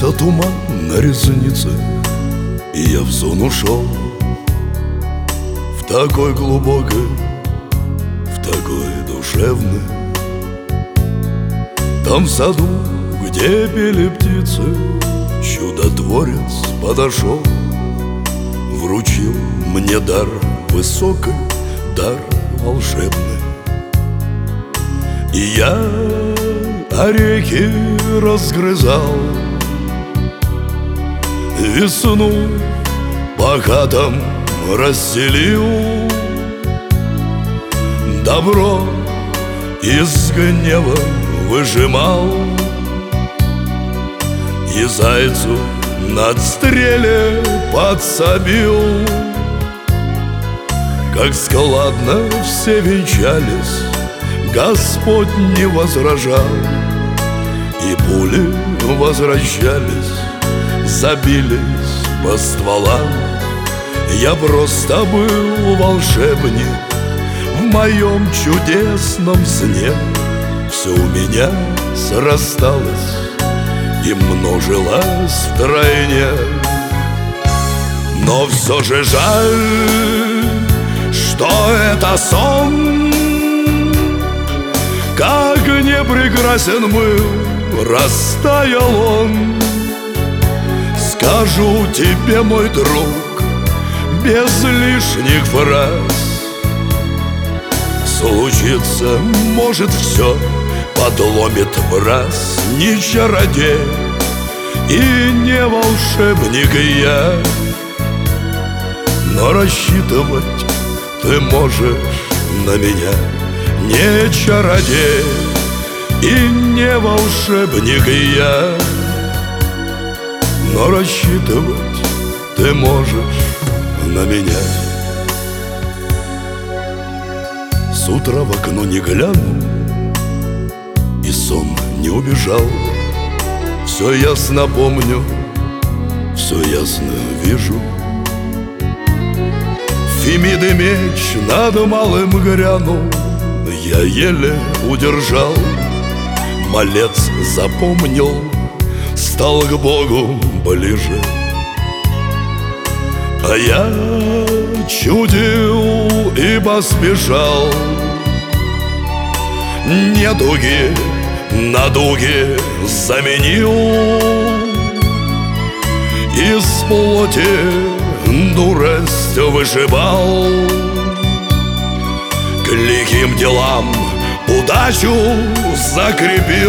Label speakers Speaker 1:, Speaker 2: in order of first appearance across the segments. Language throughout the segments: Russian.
Speaker 1: Опустился туман на ресницы, и я в сон ушел, в такой глубокой, в такой душевной. Там в саду, где пели птицы, чудотворец подошел, вручил мне дар высокий, дар волшебный. И я орехи разгрызал, весну по хатам расселил, добро из гнева выжимал, и зайцу на отстреле подсобил. Как складно все венчались, Господь не возражал, и пули возвращались, забились по стволам. Я просто был волшебник в моем чудесном сне. Все у меня срасталось и множилось втройне. Но все же жаль, что это сон. Как не прекрасен был, растаял он. Скажу тебе, мой друг, без лишних фраз, случится может все, подломит в раз. Не чародей и не волшебник я, но рассчитывать ты можешь на меня. Не чародей и не волшебник я, но рассчитывать ты можешь на меня. С утра в окно не гляну, и сон не убежал. Все ясно помню, все ясно вижу. Фемиды меч над малым грянул, я еле удержал. Малец запомнил, стал к Богу ближе. А я чудил и поспешал. Недуги на дуги заменил, из плоти дурость вышибал. К лихим делам удачу закрепил.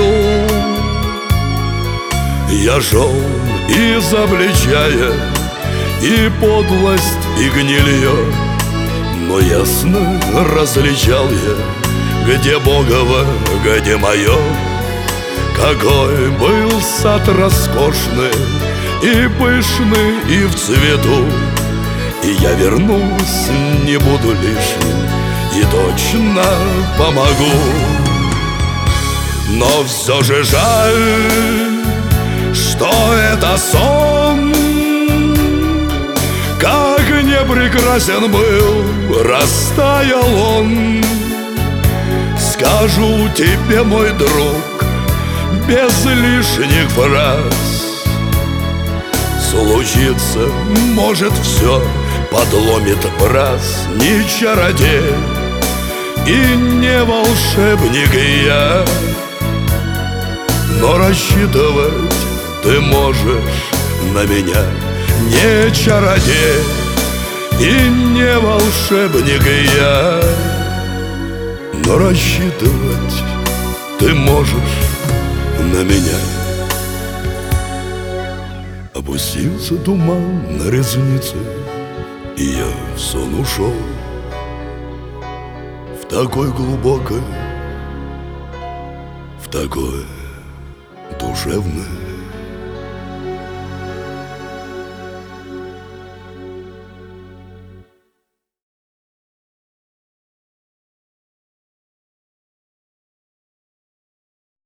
Speaker 1: Я шел, изобличая и подлость, и гнилье, но ясно различал я, где Богово, где мое. Какой был сад роскошный и пышный, и в цвету, и я вернусь, не буду лишним, и точно помогу. Но все же жаль, что это сон. Как не прекрасен был, растаял он. Скажу тебе, мой друг, без лишних фраз, случится может все, подломит в раз. Не чародей и не волшебник я, но рассчитывать ты можешь на меня. Не чародей и не волшебник я, но рассчитывать ты можешь на меня. Опустился туман на ресницы, и я в сон ушел, в такой глубокой, в такой душевной.